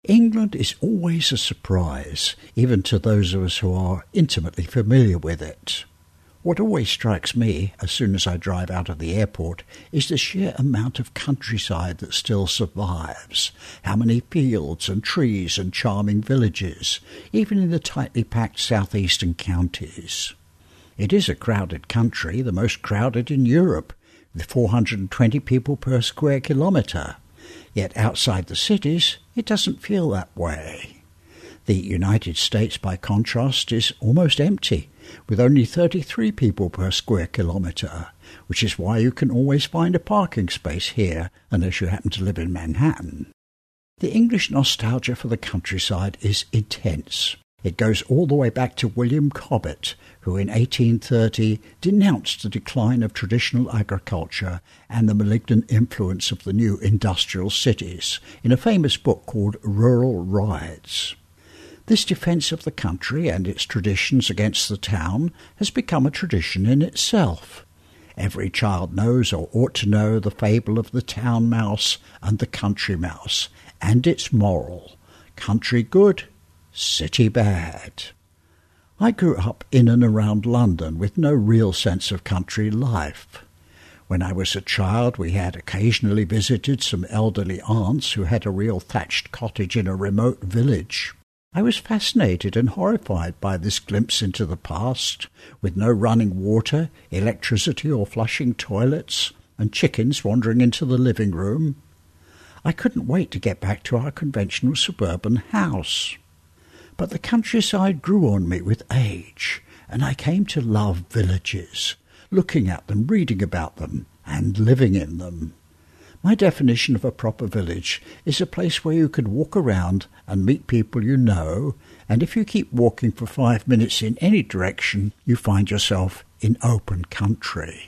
England is always a surprise, even to those of us who are intimately familiar with it. What always strikes me, as soon as I drive out of the airport, is the sheer amount of countryside that still survives. How many fields and trees and charming villages, even in the tightly packed southeastern counties. It is a crowded country, the most crowded in Europe, with 420 people per square kilometre. Yet outside the cities, it doesn't feel that way. The United States, by contrast, is almost empty, with only 33 people per square kilometre, which is why you can always find a parking space here, unless you happen to live in Manhattan. The English nostalgia for the countryside is intense. It goes all the way back to William Cobbett, who in 1830 denounced the decline of traditional agriculture and the malignant influence of the new industrial cities in a famous book called Rural Rides. This defence of the country and its traditions against the town has become a tradition in itself. Every child knows or ought to know the fable of the town mouse and the country mouse, and its moral: country good, city bad. I grew up in and around London with no real sense of country life. When I was a child, we had occasionally visited some elderly aunts who had a real thatched cottage in a remote village. I was fascinated and horrified by this glimpse into the past, with no running water, electricity or flushing toilets, and chickens wandering into the living room. I couldn't wait to get back to our conventional suburban house. But the countryside grew on me with age, and I came to love villages, looking at them, reading about them, and living in them. My definition of a proper village is a place where you can walk around and meet people you know, and if you keep walking for 5 minutes in any direction, you find yourself in open country.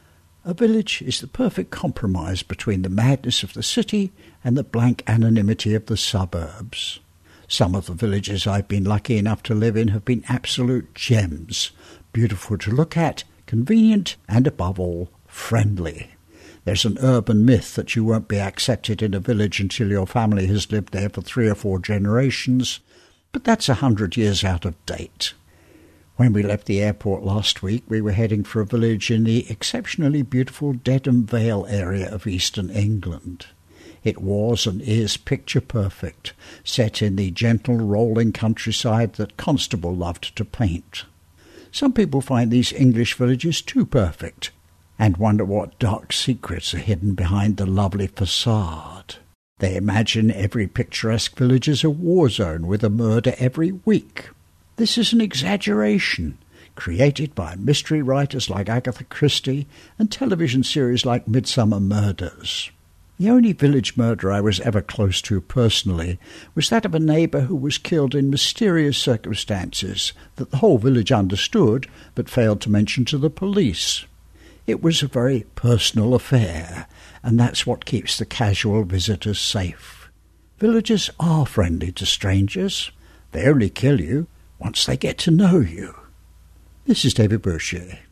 A village is the perfect compromise between the madness of the city and the blank anonymity of the suburbs. Some of the villages I've been lucky enough to live in have been absolute gems, beautiful to look at, convenient, and above all, friendly. There's an urban myth that you won't be accepted in a village until your family has lived there for 3 or 4 generations, but that's 100 years out of date. When we left the airport last week, we were heading for a village in the exceptionally beautiful Dedham Vale area of eastern England. It was and is picture-perfect, set in the gentle rolling countryside that Constable loved to paint. Some people find these English villages too perfect, and wonder what dark secrets are hidden behind the lovely facade. They imagine every picturesque village is a war zone with a murder every week. This is an exaggeration, created by mystery writers like Agatha Christie and television series like Midsummer Murders. The only village murder I was ever close to personally was that of a neighbour who was killed in mysterious circumstances that the whole village understood but failed to mention to the police. It was a very personal affair, and that's what keeps the casual visitors safe. Villagers are friendly to strangers. They only kill you once they get to know you. This is David Boucher.